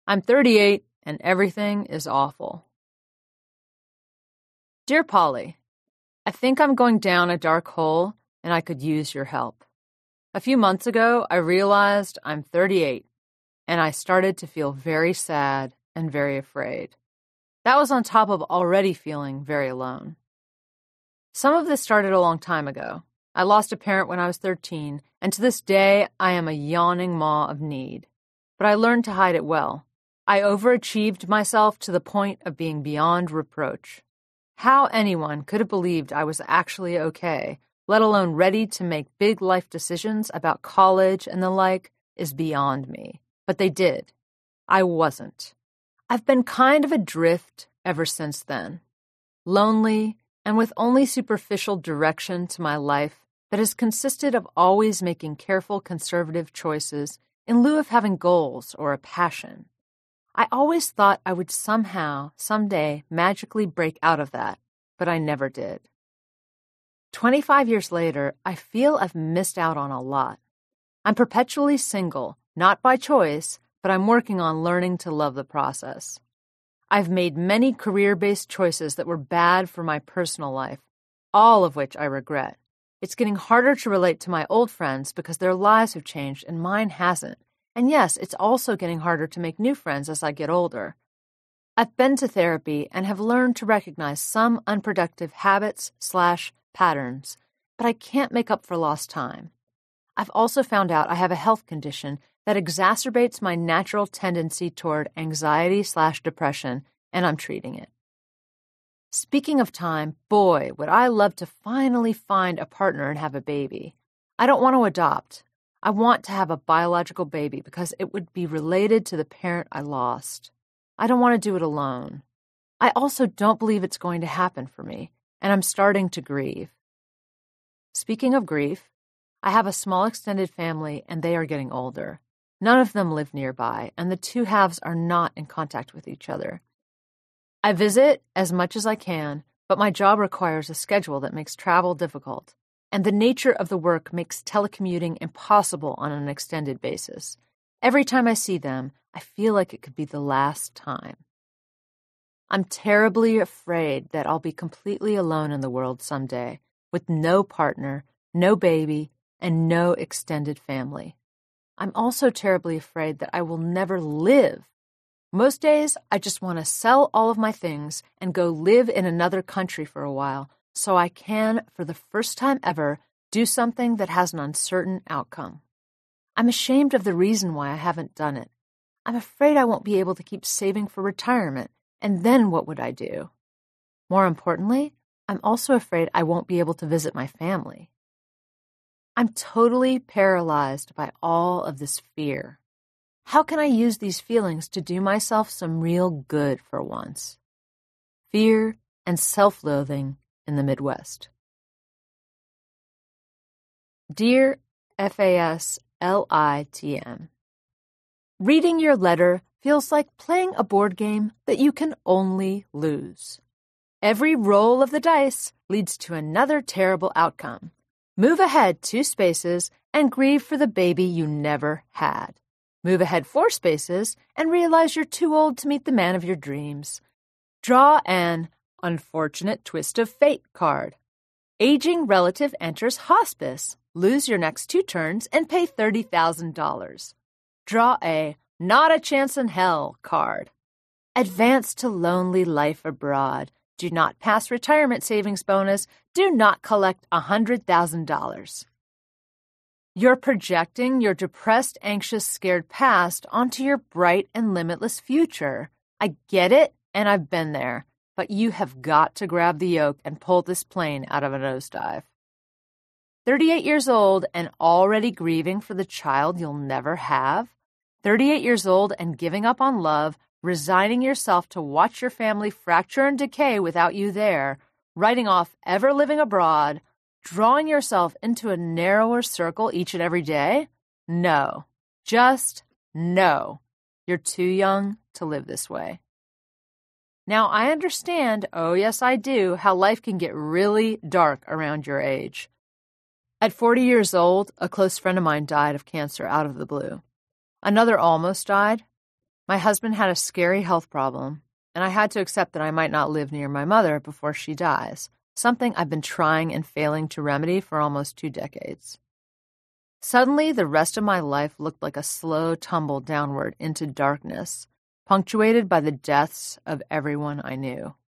I'm 38 and everything is awful. Dear Polly, I think I'm going down a dark hole and I could use your help. A few months ago, I realized I'm 38 and I started to feel very sad and very afraid. That was on top of already feeling very alone. Some of this started a long time ago. I lost a parent when I was 13, and to this day, I am a yawning maw of need. But I learned to hide it well. I overachieved myself to the point of being beyond reproach. How anyone could have believed I was actually okay, let alone ready to make big life decisions about college and the like, is beyond me. But they did. I wasn't. I've been kind of adrift ever since then. Lonely, and with only superficial direction to my life that has consisted of always making careful conservative choices in lieu of having goals or a passion. I always thought I would somehow, someday, magically break out of that, but I never did. 25 years later, I feel I've missed out on a lot. I'm perpetually single, not by choice, but I'm working on learning to love the process. I've made many career-based choices that were bad for my personal life, all of which I regret. It's getting harder to relate to my old friends because their lives have changed and mine hasn't. And yes, it's also getting harder to make new friends as I get older. I've been to therapy and have learned to recognize some unproductive habits/patterns, but I can't make up for lost time. I've also found out I have a health condition that exacerbates my natural tendency toward anxiety/depression, and I'm treating it. Speaking of time, boy, would I love to finally find a partner and have a baby. I don't want to adopt. I want to have a biological baby because it would be related to the parent I lost. I don't want to do it alone. I also don't believe it's going to happen for me, and I'm starting to grieve. Speaking of grief, I have a small extended family and they are getting older. None of them live nearby, and the two halves are not in contact with each other. I visit as much as I can, but my job requires a schedule that makes travel difficult, and the nature of the work makes telecommuting impossible on an extended basis. Every time I see them, I feel like it could be the last time. I'm terribly afraid that I'll be completely alone in the world someday, with no partner, no baby, and no extended family. I'm also terribly afraid that I will never live. Most days, I just want to sell all of my things and go live in another country for a while so I can, for the first time ever, do something that has an uncertain outcome. I'm ashamed of the reason why I haven't done it. I'm afraid I won't be able to keep saving for retirement, and then what would I do? More importantly, I'm also afraid I won't be able to visit my family. I'm totally paralyzed by all of this fear. How can I use these feelings to do myself some real good for once? Fear and self-loathing in the Midwest. Dear FASLITM, reading your letter feels like playing a board game that you can only lose. Every roll of the dice leads to another terrible outcome. Move ahead 2 spaces and grieve for the baby you never had. Move ahead 4 spaces and realize you're too old to meet the man of your dreams. Draw an unfortunate twist of fate card. Aging relative enters hospice. Lose your next 2 turns and pay $30,000. Draw a not a chance in hell card. Advance to lonely life abroad. Do not pass retirement savings bonus. Do not collect $100,000. You're projecting your depressed, anxious, scared past onto your bright and limitless future. I get it, and I've been there, but you have got to grab the yoke and pull this plane out of a nosedive. 38 years old and already grieving for the child you'll never have? 38 years old and giving up on love, resigning yourself to watch your family fracture and decay without you there, writing off ever living abroad, drawing yourself into a narrower circle each and every day? No. Just no. You're too young to live this way. Now, I understand, oh yes I do, how life can get really dark around your age. At 40 years old, a close friend of mine died of cancer out of the blue. Another almost died. My husband had a scary health problem, and I had to accept that I might not live near my mother before she dies, something I've been trying and failing to remedy for almost 2 decades. Suddenly, the rest of my life looked like a slow tumble downward into darkness, punctuated by the deaths of everyone I knew.